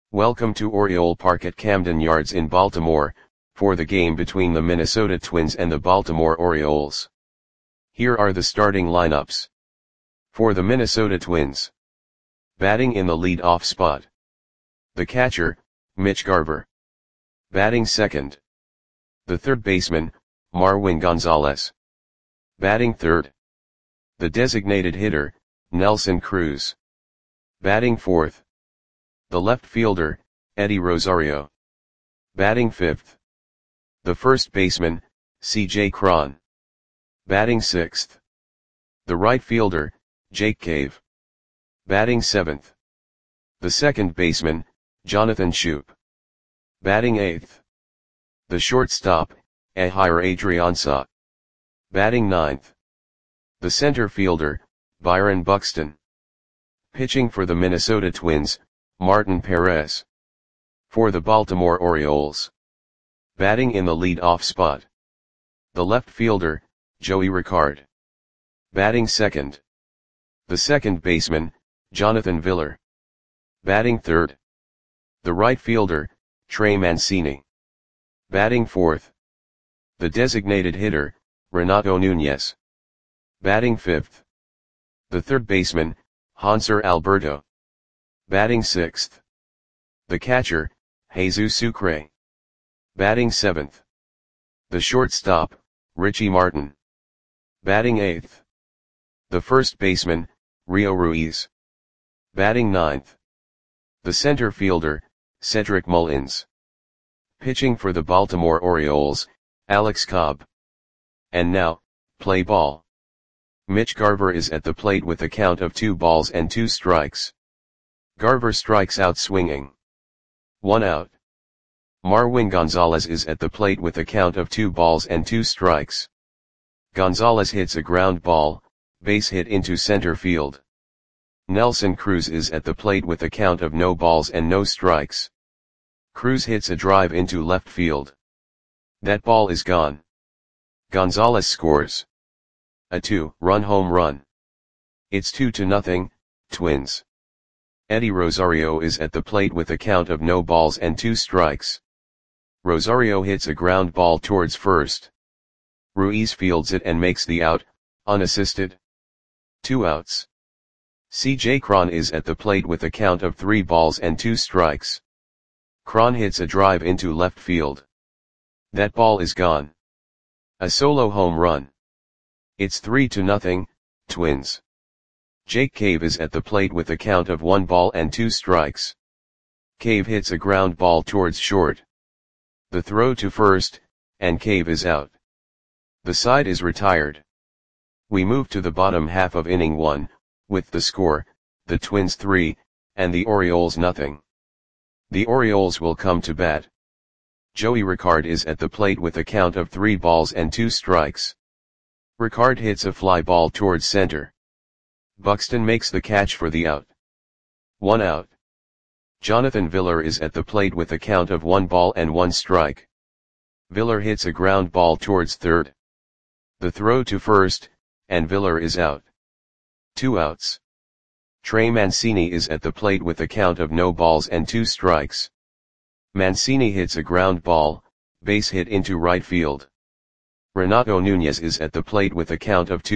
Welcome to Oriole Park at Camden Yards in Baltimore, for the game between the Minnesota Twins and the Baltimore Orioles. Here are the starting lineups. For the Minnesota Twins. Batting in the lead-off spot. The catcher, Mitch Garver. Batting second. The third baseman, Marwin Gonzalez. Batting third. The designated hitter, Nelson Cruz. Batting fourth. The left fielder, Eddie Rosario. Batting fifth. The first baseman, C.J. Cron. Batting sixth. The right fielder, Jake Cave. Batting seventh. The second baseman, Jonathan Schoop. Batting eighth. The shortstop, Ehire Adrianza. Batting ninth. The center fielder, Byron Buxton. Pitching for the Minnesota Twins, Martin Perez. For the Baltimore Orioles. Batting in the lead-off spot. The left fielder, Joey Rickard. Batting second. The second baseman, Jonathan Villar. Batting third. The right fielder, Trey Mancini. Batting fourth. The designated hitter, Renato Nunez. Batting fifth. The third baseman, Hanser Alberto. Batting sixth. The catcher, Jesus Sucre. Batting seventh. The shortstop, Richie Martin. Batting eighth. The first baseman, Rio Ruiz. Batting ninth. The center fielder, Cedric Mullins. Pitching for the Baltimore Orioles, Alex Cobb. And now, play ball. Mitch Garver is at the plate with a count of 2-2. Garver strikes out swinging. 1 out. Marwin Gonzalez is at the plate with a count of 2-2. Gonzalez hits a ground ball, base hit into center field. Nelson Cruz is at the plate with a count of 0-0. Cruz hits a drive into left field. That ball is gone. Gonzalez scores a 2-run home run. It's 2-0, Twins. Eddie Rosario is at the plate with a count of 0-2. Rosario hits a ground ball towards first. Ruiz fields it and makes the out, unassisted. 2 outs. C.J. Cron is at the plate with a count of 3-2. Cron hits a drive into left field. That ball is gone. A solo home run. It's 3-0, Twins. Jake Cave is at the plate with a count of 1-2. Cave hits a ground ball towards short. The throw to first, and Cave is out. The side is retired. We move to the bottom half of inning 1, with the score, the Twins 3, and the Orioles nothing. The Orioles will come to bat. Joey Rickard is at the plate with a count of 3-2. Rickard hits a fly ball towards center. Buxton makes the catch for the out. 1 out. Jonathan Villar is at the plate with a count of 1-1. Villar hits a ground ball towards third. The throw to first, and Villar is out. 2 outs. Trey Mancini is at the plate with a count of 0-2. Mancini hits a ground ball, base hit into right field. Renato Nunez is at the plate with a count of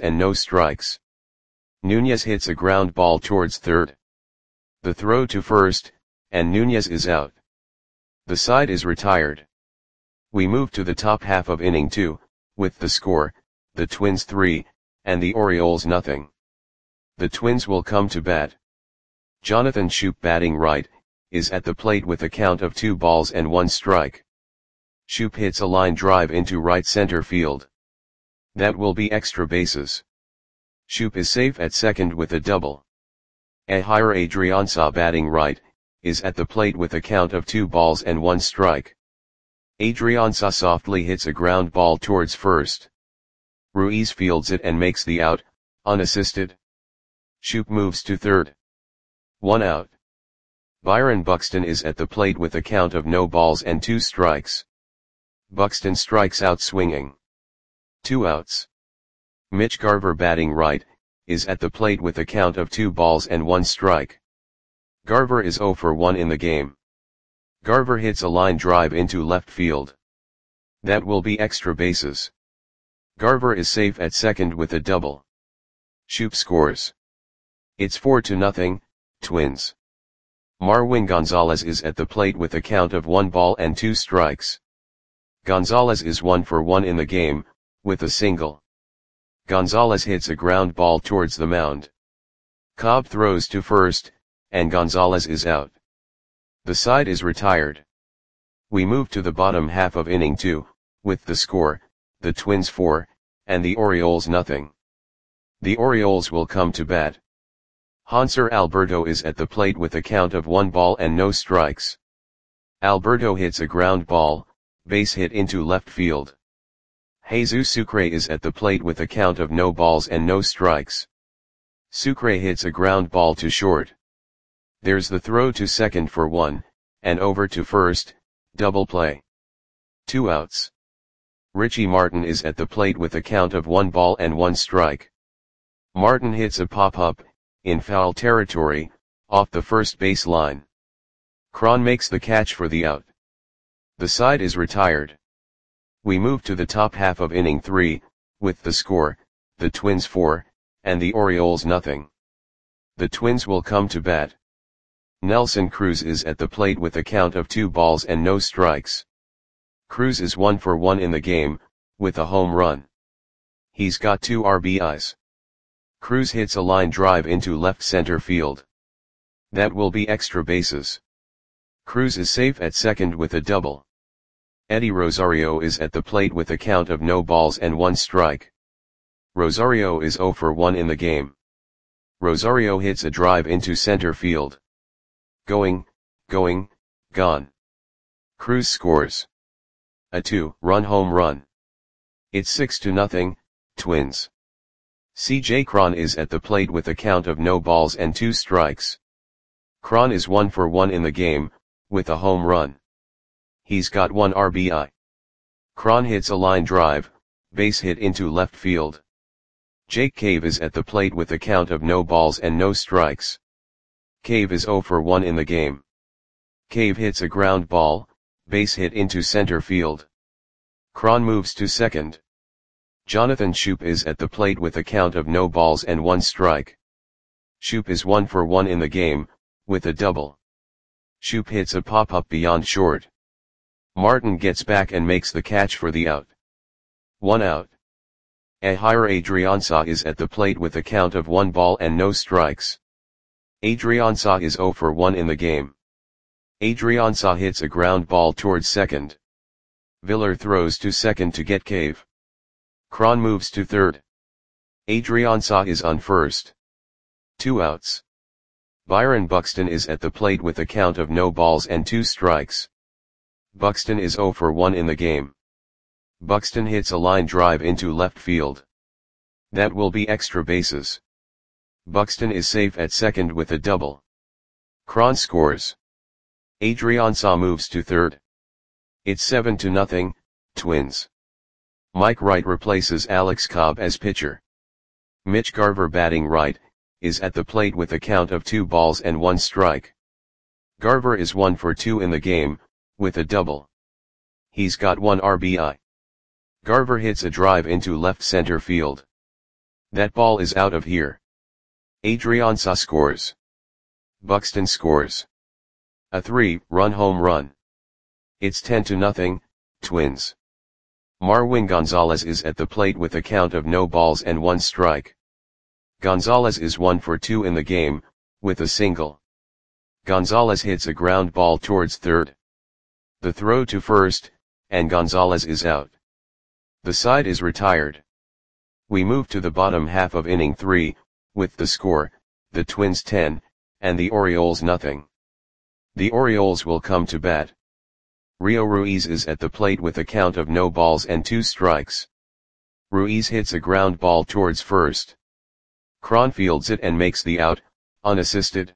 2-0. Nunez hits a ground ball towards third. The throw to first, and Nunez is out. The side is retired. We move to the top half of inning 2, with the score, the Twins 3, and the Orioles nothing. The Twins will come to bat. Jonathan Schoop, batting right, is at the plate with a count of 2-1. Schoop hits a line drive into right center field. That will be extra bases. Schoop is safe at second with a double. Ehire Adrianza, batting right, is at the plate with a count of 2-1. Adrianza softly hits a ground ball towards first. Ruiz fields it and makes the out, unassisted. Schoop moves to third. 1 out. Byron Buxton is at the plate with a count of 0-2. Buxton strikes out swinging. 2 outs. Mitch Garver, batting right, is at the plate with a count of 2-1. Garver is 0 for 1 in the game. Garver hits a line drive into left field. That will be extra bases. Garver is safe at second with a double. Shoop scores. It's 4-0, Twins. Marwin Gonzalez is at the plate with a count of 1 ball and 2 strikes. Gonzalez is 1 for 1 in the game, with a single. Gonzalez hits a ground ball towards the mound. Cobb throws to first, and Gonzalez is out. The side is retired. We move to the bottom half of inning 2, with the score, the Twins 4, and the Orioles nothing. The Orioles will come to bat. Hanser Alberto is at the plate with a count of 1 ball and no strikes. Alberto hits a ground ball, base hit into left field. Jesus Sucre is at the plate with a count of no balls and no strikes. Sucre hits a ground ball to short. There's the throw to second for 1, and over to first, double play. 2 outs. Richie Martin is at the plate with a count of 1 ball and 1 strike. Martin hits a pop-up, in foul territory, off the first base line. Cron makes the catch for the out. The side is retired. We move to the top half of inning 3, with the score, the Twins 4, and the Orioles nothing. The Twins will come to bat. Nelson Cruz is at the plate with a count of 2 balls and no strikes. Cruz is 1 for 1 in the game, with a home run. He's got 2 RBIs. Cruz hits a line drive into left center field. That will be extra bases. Cruz is safe at second with a double. Eddie Rosario is at the plate with a count of no balls and 1 strike. Rosario is 0 for 1 in the game. Rosario hits a drive into center field. Going, gone. Cruz scores. A 2-run home run. It's 6-0, Twins. C.J. Cron is at the plate with a count of no balls and 2 strikes. Cron is 1 for 1 in the game, with a home run. He's got 1 RBI. Cron hits a line drive, base hit into left field. Jake Cave is at the plate with a count of no balls and no strikes. Cave is 0 for 1 in the game. Cave hits a ground ball, base hit into center field. Cron moves to second. Jonathan Schoop is at the plate with a count of no balls and 1 strike. Schoop is 1 for 1 in the game, with a double. Schoop hits a pop-up beyond short. Martin gets back and makes the catch for the out. 1 out. Ehire Adrianza is at the plate with a count of 1 ball and no strikes. Adrianza is 0 for 1 in the game. Adrianza hits a ground ball towards second. Viller throws to second to get Cave. Cron moves to third. Adrianza is on first. 2 outs. Byron Buxton is at the plate with a count of no balls and 2 strikes. Buxton is 0 for 1 in the game. Buxton hits a line drive into left field. That will be extra bases. Buxton is safe at second with a double. Cron scores. Adrianza moves to third. It's 7-0, Twins. Mike Wright replaces Alex Cobb as pitcher. Mitch Garver batting right, is at the plate with a count of 2 balls and 1 strike. Garver is 1 for 2 in the game, with a double. He's got 1 RBI. Garver hits a drive into left center field. That ball is out of here. Adrianza scores. Buxton scores. A 3-run home run. It's 10-0, Twins. Marwin Gonzalez is at the plate with a count of no balls and 1 strike. Gonzalez is 1 for 2 in the game, with a single. Gonzalez hits a ground ball towards third. The throw to first, and Gonzalez is out. The side is retired. We move to the bottom half of inning 3, with the score, the Twins 10, and the Orioles nothing. The Orioles will come to bat. Rio Ruiz is at the plate with a count of no balls and 2 strikes. Ruiz hits a ground ball towards first. Cron fields it and makes the out, unassisted.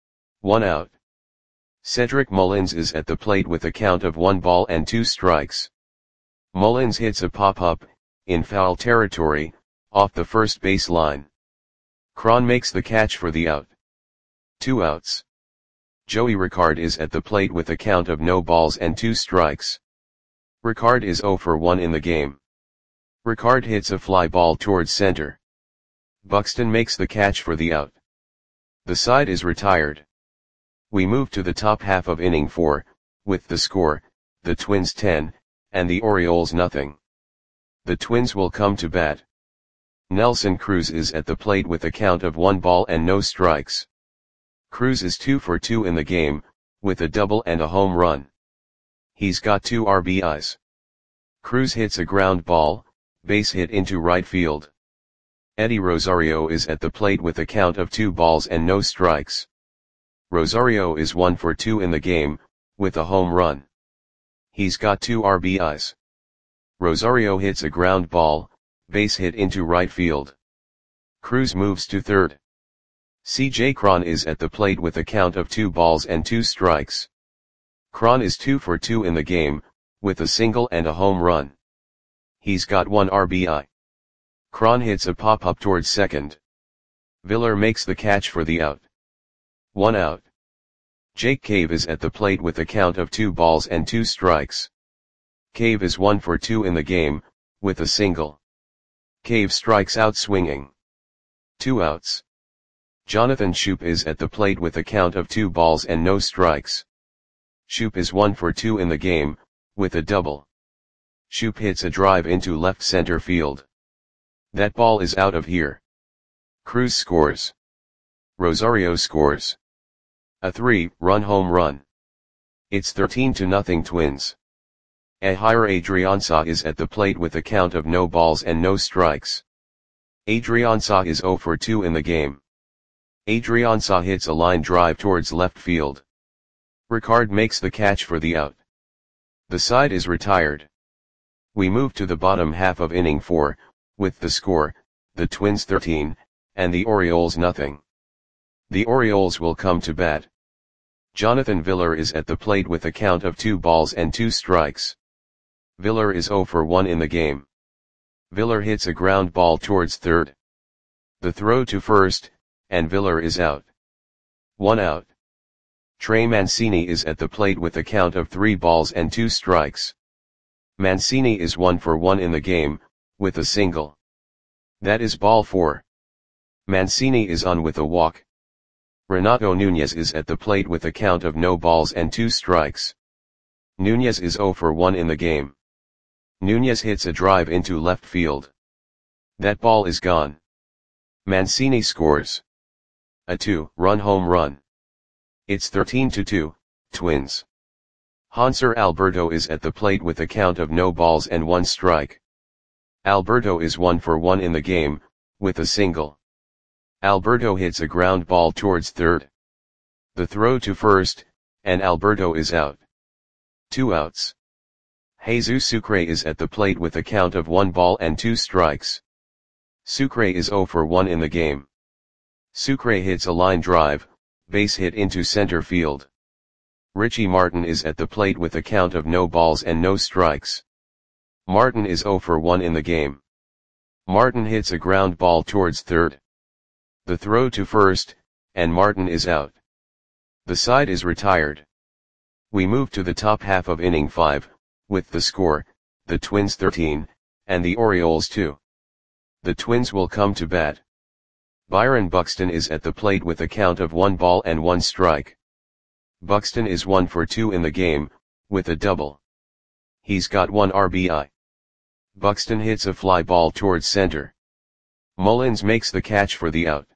1 out. Cedric Mullins is at the plate with a count of 1 ball and 2 strikes. Mullins hits a pop-up, in foul territory, off the first base line. Cron makes the catch for the out. 2 outs. Joey Ricard is at the plate with a count of no balls and 2 strikes. Ricard is 0 for 1 in the game. Ricard hits a fly ball towards center. Buxton makes the catch for the out. The side is retired. We move to the top half of inning 4, with the score, the Twins 10, and the Orioles nothing. The Twins will come to bat. Nelson Cruz is at the plate with a count of 1 ball and no strikes. Cruz is 2 for 2 in the game, with a double and a home run. He's got 2 RBIs. Cruz hits a ground ball, base hit into right field. Eddie Rosario is at the plate with a count of 2 balls and no strikes. Rosario is 1 for 2 in the game, with a home run. He's got 2 RBIs. Rosario hits a ground ball, base hit into right field. Cruz moves to third. C.J. Cron is at the plate with a count of 2 balls and 2 strikes. Cron is 2 for 2 in the game, with a single and a home run. He's got 1 RBI. Cron hits a pop-up towards second. Villar makes the catch for the out. 1 out. Jake Cave is at the plate with a count of 2 balls and 2 strikes. Cave is 1 for 2 in the game, with a single. Cave strikes out swinging. 2 outs. Jonathan Schoop is at the plate with a count of 2 balls and no strikes. Schoop is 1 for 2 in the game, with a double. Schoop hits a drive into left center field. That ball is out of here. Cruz scores. Rosario scores. A 3-run home run. It's 13-0 Twins. Ehire Adrianza is at the plate with a count of no balls and no strikes. Adrianza is 0 for 2 in the game. Adrianza hits a line drive towards left field. Ricard makes the catch for the out. The side is retired. We move to the bottom half of inning 4, with the score, the Twins 13, and the Orioles nothing. The Orioles will come to bat. Jonathan Villar is at the plate with a count of 2 balls and 2 strikes. Villar is 0 for 1 in the game. Villar hits a ground ball towards third. The throw to first, and Villar is out. 1 out. Trey Mancini is at the plate with a count of 3 balls and 2 strikes. Mancini is 1 for 1 in the game, with a single. That is ball 4. Mancini is on with a walk. Renato Nunez is at the plate with a count of no balls and 2 strikes. Nunez is 0 for 1 in the game. Nunez hits a drive into left field. That ball is gone. Mancini scores. A 2-run home run. It's 13-2, Twins. Hanser Alberto is at the plate with a count of no balls and 1 strike. Alberto is 1 for 1 in the game, with a single. Alberto hits a ground ball towards third. The throw to first, and Alberto is out. 2 outs. Jesus Sucre is at the plate with a count of 1 ball and 2 strikes. Sucre is 0 for 1 in the game. Sucre hits a line drive, base hit into center field. Richie Martin is at the plate with a count of no balls and no strikes. Martin is 0 for 1 in the game. Martin hits a ground ball towards third. The throw to first, and Martin is out. The side is retired. We move to the top half of inning 5, with the score, the Twins 13, and the Orioles 2. The Twins will come to bat. Byron Buxton is at the plate with a count of 1 ball and 1 strike. Buxton is 1 for 2 in the game, with a double. He's got 1 RBI. Buxton hits a fly ball towards center. Mullins makes the catch for the out.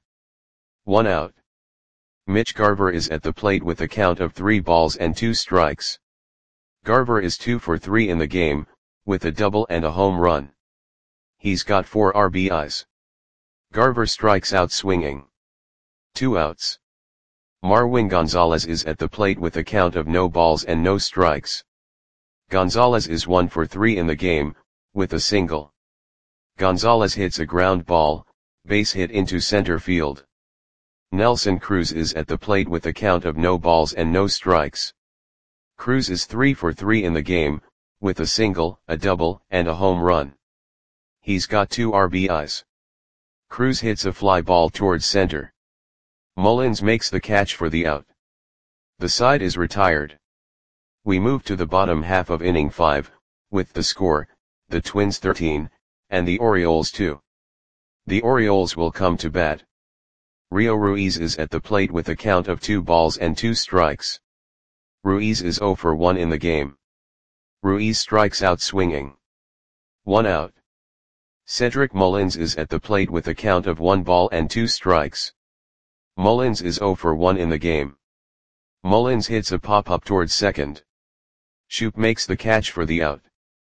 1 out. Mitch Garver is at the plate with a count of 3 balls and 2 strikes. Garver is 2 for 3 in the game, with a double and a home run. He's got 4 RBIs. Garver strikes out swinging. 2 outs. Marwin Gonzalez is at the plate with a count of no balls and no strikes. Gonzalez is 1 for 3 in the game, with a single. Gonzalez hits a ground ball, base hit into center field. Nelson Cruz is at the plate with a count of no balls and no strikes. Cruz is 3 for 3 in the game, with a single, a double, and a home run. He's got 2 RBIs. Cruz hits a fly ball towards center. Mullins makes the catch for the out. The side is retired. We move to the bottom half of inning 5, with the score, the Twins 13, and the Orioles 2. The Orioles will come to bat. Rio Ruiz is at the plate with a count of 2 balls and 2 strikes. Ruiz is 0 for 1 in the game. Ruiz strikes out swinging. 1 out. Cedric Mullins is at the plate with a count of 1 ball and 2 strikes. Mullins is 0 for 1 in the game. Mullins hits a pop-up towards second. Shoop makes the catch for the out.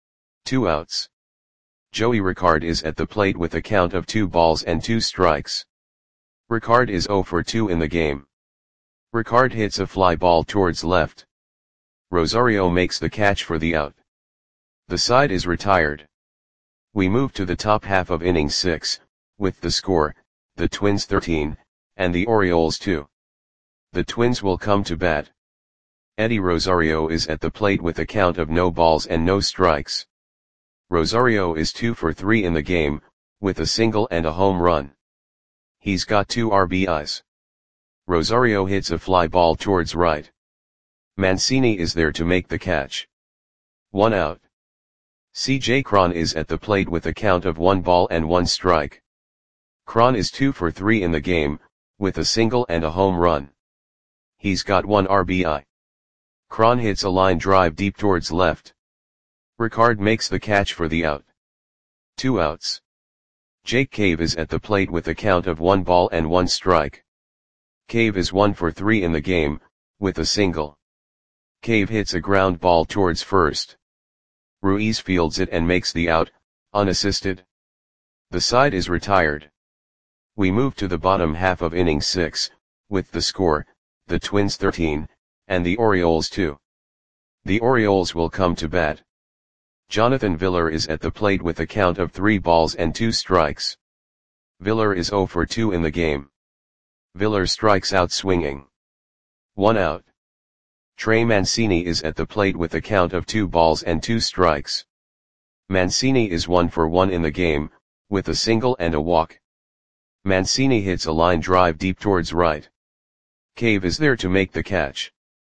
2 outs. Joey Ricard is at the plate with a count of 2 balls and 2 strikes. Ricard is 0 for 2 in the game. Ricard hits a fly ball towards left. Rosario makes the catch for the out. The side is retired. We move to the top half of inning 6, with the score, the Twins 13, and the Orioles 2. The Twins will come to bat. Eddie Rosario is at the plate with a count of no balls and no strikes. Rosario is 2 for 3 in the game, with a single and a home run. He's got 2 RBIs. Rosario hits a fly ball towards right. Mancini is there to make the catch. 1 out. C.J. Cron is at the plate with a count of 1 ball and 1 strike. Cron is 2 for 3 in the game, with a single and a home run. He's got 1 RBI. Cron hits a line drive deep towards left. Ricard makes the catch for the out. 2 outs. Jake Cave is at the plate with a count of 1 ball and 1 strike. Cave is 1 for 3 in the game, with a single. Cave hits a ground ball towards first. Ruiz fields it and makes the out, unassisted. The side is retired. We move to the bottom half of inning 6, with the score, the Twins 13, and the Orioles 2. The Orioles will come to bat. Jonathan Villar is at the plate with a count of 3 balls and 2 strikes. Villar is 0 for 2 in the game. Villar strikes out swinging. 1 out. Trey Mancini is at the plate with a count of 2 balls and 2 strikes. Mancini is 1 for 1 in the game, with a single and a walk. Mancini hits a line drive deep towards right. Cave is there to make the catch.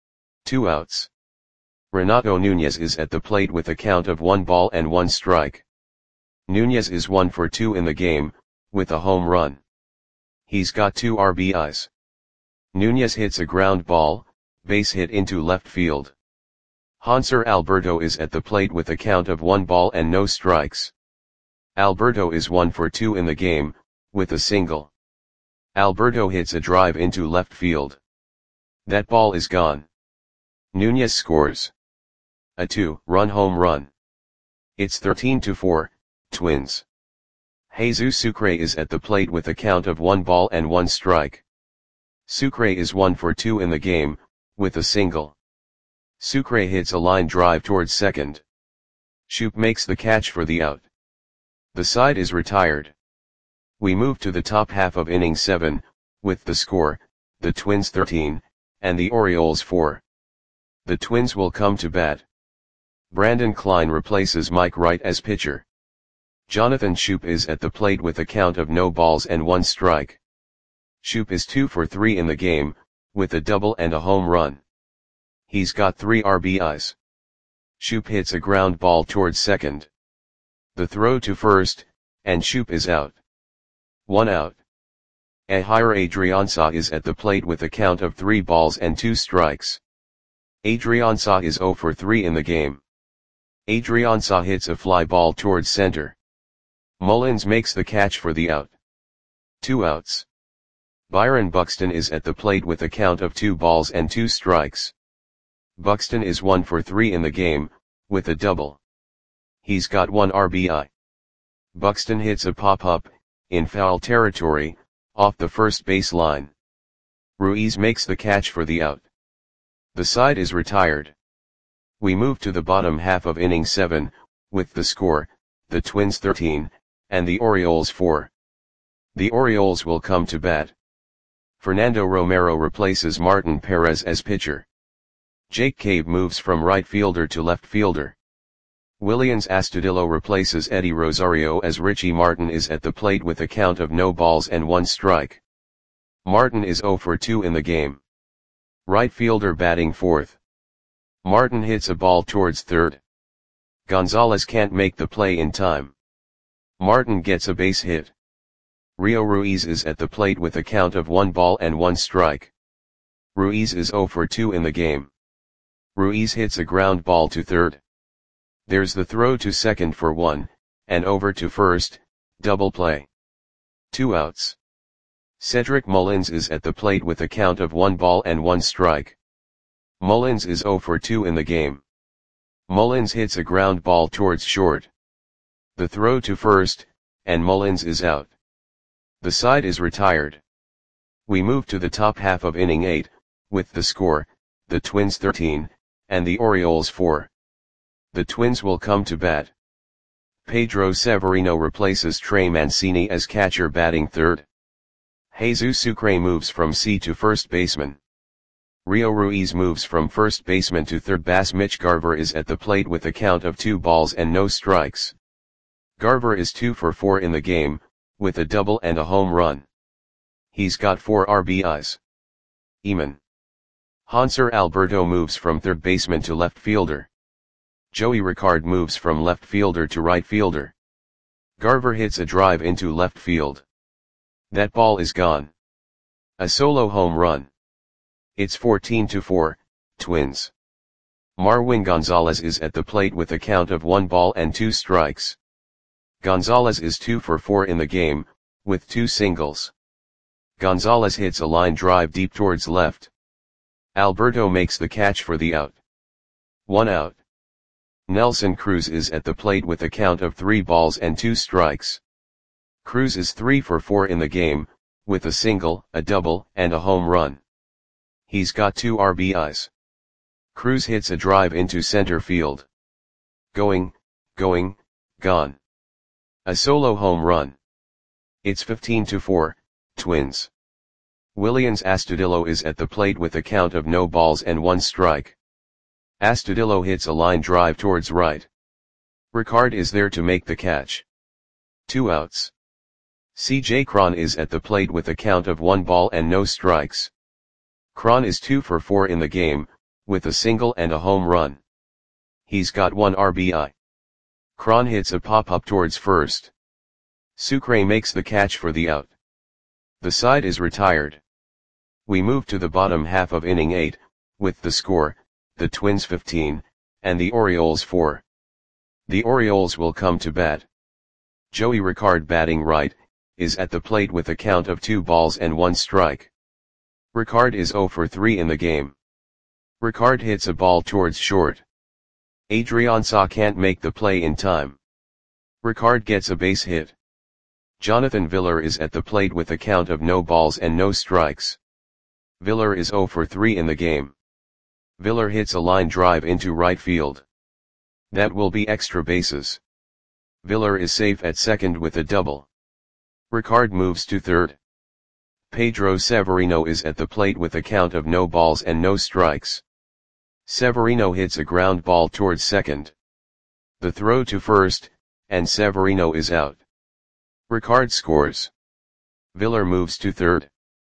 2 outs. Renato Nunez is at the plate with a count of 1 ball and 1 strike. Nunez is 1 for 2 in the game, with a home run. He's got 2 RBIs. Nunez hits a ground ball, base hit into left field. Hanser Alberto is at the plate with a count of 1 ball and no strikes. Alberto is 1 for 2 in the game, with a single. Alberto hits a drive into left field. That ball is gone. Nunez scores a 2-run home run. It's 13-4, Twins. Jesus Sucre is at the plate with a count of 1 ball and 1 strike. Sucre is 1 for 2 in the game, with a single. Sucre hits a line drive towards second. Shoop makes the catch for the out. The side is retired. We move to the top half of inning 7, with the score, the Twins 13, and the Orioles 4. The Twins will come to bat. Brandon Klein replaces Mike Wright as pitcher. Jonathan Shoop is at the plate with a count of no balls and 1 strike. Shoop is 2 for 3 in the game, with a double and a home run. He's got 3 RBIs. Shoop hits a ground ball towards second. The throw to first, and Shoop is out. 1 out. Ehire Adrianza is at the plate with a count of 3 balls and 2 strikes. Adrianza is 0 for 3 in the game. Adrianza hits a fly ball towards center. Mullins makes the catch for the out. 2 outs. Byron Buxton is at the plate with a count of 2 balls and 2 strikes. Buxton is 1 for 3 in the game, with a double. He's got 1 RBI. Buxton hits a pop-up, in foul territory, off the first base line. Ruiz makes the catch for the out. The side is retired. We move to the bottom half of inning 7, with the score, the Twins 13, and the Orioles 4. The Orioles will come to bat. Fernando Romero replaces Martin Perez as pitcher. Jake Cave moves from right fielder to left fielder. Willians Astudillo replaces Eddie Rosario as Richie Martin is at the plate with a count of no balls and 1 strike. Martin is 0 for 2 in the game. Right fielder batting fourth. Martin hits a ball towards third. Gonzalez can't make the play in time. Martin gets a base hit. Rio Ruiz is at the plate with a count of 1 ball and 1 strike. Ruiz is 0 for 2 in the game. Ruiz hits a ground ball to third. There's the throw to second for 1, and over to first, double play. 2 outs. Cedric Mullins is at the plate with a count of 1 ball and 1 strike. Mullins is 0 for 2 in the game. Mullins hits a ground ball towards short. The throw to first, and Mullins is out. The side is retired. We move to the top half of inning 8, with the score, the Twins 13, and the Orioles 4. The Twins will come to bat. Pedro Severino replaces Trey Mancini as catcher batting third. Jesus Sucre moves from C to first baseman. Rio Ruiz moves from first baseman to third base. Mitch Garver is at the plate with a count of 2 balls and no strikes. Garver is 2 for 4 in the game, with a double and a home run. He's got 4 RBIs. Eamon Hanser Alberto moves from third baseman to left fielder. Joey Ricard moves from left fielder to right fielder. Garver hits a drive into left field. That ball is gone. A solo home run. It's 14-4, Twins. Marwin Gonzalez is at the plate with a count of 1 ball and 2 strikes. Gonzalez is 2 for 4 in the game, with 2 singles. Gonzalez hits a line drive deep towards left. Alberto makes the catch for the out. 1 out. Nelson Cruz is at the plate with a count of 3 balls and 2 strikes. Cruz is 3 for 4 in the game, with a single, a double, and a home run. He's got 2 RBIs. Cruz hits a drive into center field. Going, gone. A solo home run. It's 15-4, Twins. Willians Astudillo is at the plate with a count of no balls and 1 strike. Astudillo hits a line drive towards right. Ricard is there to make the catch. 2 outs. CJ Cron is at the plate with a count of 1 ball and no strikes. Cron is 2 for 4 in the game, with a single and a home run. He's got 1 RBI. Cron hits a pop-up towards first. Sucre makes the catch for the out. The side is retired. We move to the bottom half of inning 8, with the score, the Twins 15, and the Orioles 4. The Orioles will come to bat. Joey Ricard batting right, is at the plate with a count of 2 balls and 1 strike. Ricard is 0 for 3 in the game. Ricard hits a ball towards short. Adrian Saw can't make the play in time. Ricard gets a base hit. Jonathan Villar is at the plate with a count of no balls and no strikes. Villar is 0 for 3 in the game. Villar hits a line drive into right field. That will be extra bases. Villar is safe at second with a double. Ricard moves to third. Pedro Severino is at the plate with a count of no balls and no strikes. Severino hits a ground ball towards second. The throw to first, and Severino is out. Ricard scores. Villar moves to third.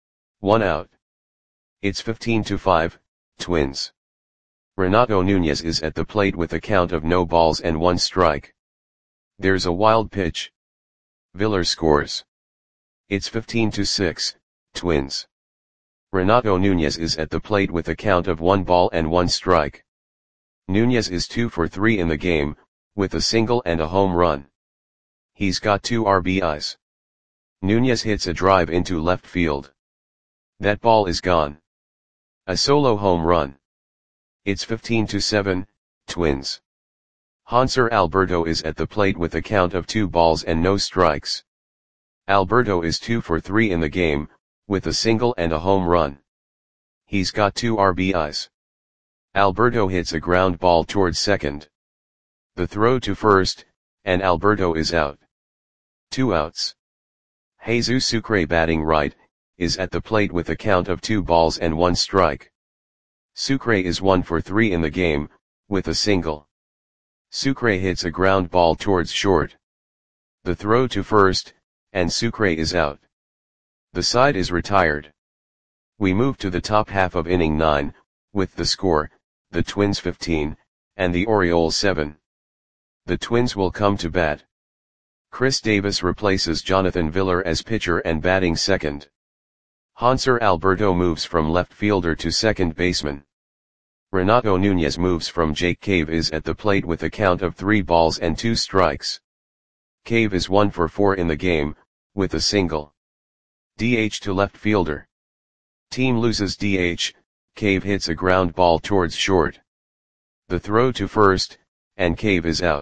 1 out. It's 15-5, Twins. Renato Nunez is at the plate with a count of no balls and 1 strike. There's a wild pitch. Villar scores. It's 15-6, Twins. Renato Nunez is at the plate with a count of 1 ball and 1 strike. Nunez is 2 for 3 in the game, with a single and a home run. He's got 2 RBIs. Nunez hits a drive into left field. That ball is gone. A solo home run. It's 15-7, Twins. Hanser Alberto is at the plate with a count of 2 balls and no strikes. Alberto is 2 for 3 in the game, with a single and a home run. He's got 2 RBIs. Alberto hits a ground ball towards second. The throw to first, and Alberto is out. 2 outs. Jesus Sucre batting right, is at the plate with a count of 2 balls and 1 strike. Sucre is 1 for 3 in the game, with a single. Sucre hits a ground ball towards short. The throw to first, and Sucre is out. The side is retired. We move to the top half of inning 9, with the score, the Twins 15, and the Orioles 7. The Twins will come to bat. Chris Davis replaces Jonathan Villar as pitcher and batting second. Hanser Alberto moves from left fielder to second baseman. Renato Nunez moves from Jake Cave is at the plate with a count of 3 balls and 2 strikes. Cave is 1 for 4 in the game, with a single. DH to left fielder. Team loses DH, Cave hits a ground ball towards short. The throw to first, and Cave is out.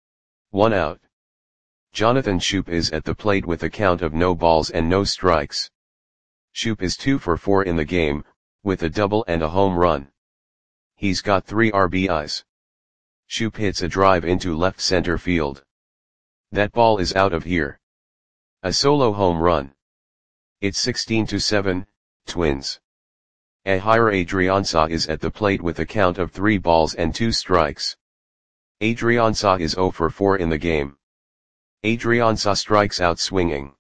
1 out. Jonathan Schoop is at the plate with a count of no balls and no strikes. Schoop is 2 for 4 in the game, with a double and a home run. He's got 3 RBIs. Schoop hits a drive into left center field. That ball is out of here. A solo home run. It's 16-7, Twins. Ehire Adrianza is at the plate with a count of 3 balls and 2 strikes. Adrianza is 0 for 4 in the game. Adrianza strikes out swinging.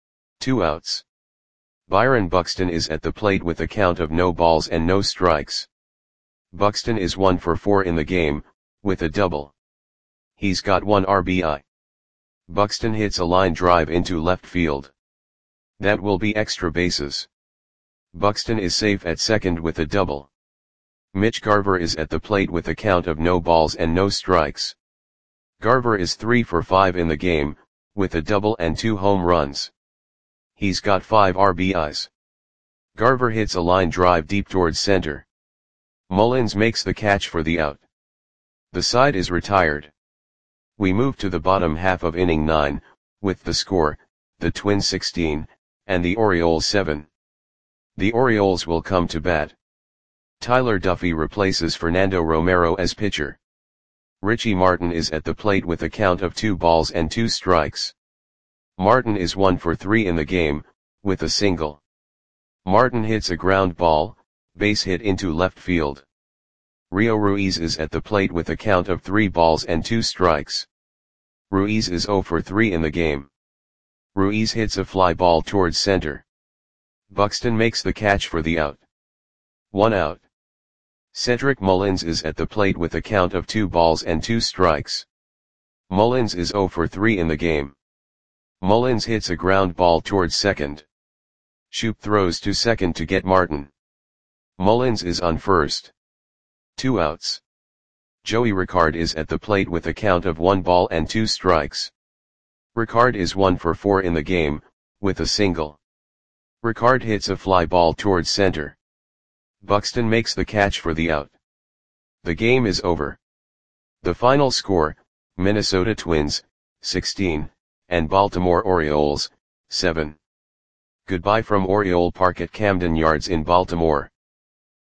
2 outs. Byron Buxton is at the plate with a count of no balls and no strikes. Buxton is 1 for 4 in the game, with a double. He's got 1 RBI. Buxton hits a line drive into left field. That will be extra bases. Buxton is safe at second with a double. Mitch Garver is at the plate with a count of no balls and no strikes. Garver is 3 for 5 in the game, with a double and 2 home runs. He's got 5 RBIs. Garver hits a line drive deep towards center. Mullins makes the catch for the out. The side is retired. We move to the bottom half of inning 9, with the score, the Twins 16, and the Orioles 7. The Orioles will come to bat. Tyler Duffy replaces Fernando Romero as pitcher. Richie Martin is at the plate with a count of 2 balls and 2 strikes. Martin is 1 for 3 in the game, with a single. Martin hits a ground ball, base hit into left field. Rio Ruiz is at the plate with a count of 3 balls and 2 strikes. Ruiz is 0 for 3 in the game. Ruiz hits a fly ball towards center. Buxton makes the catch for the out. 1 out. Cedric Mullins is at the plate with a count of 2 balls and 2 strikes. Mullins is 0 for 3 in the game. Mullins hits a ground ball towards second. Schoop throws to second to get Martin. Mullins is on first. 2 outs. Joey Ricard is at the plate with a count of 1 ball and 2 strikes. Ricard is 1 for 4 in the game, with a single. Ricard hits a fly ball towards center. Buxton makes the catch for the out. The game is over. The final score, Minnesota Twins, 16, and Baltimore Orioles, 7. Goodbye from Oriole Park at Camden Yards in Baltimore.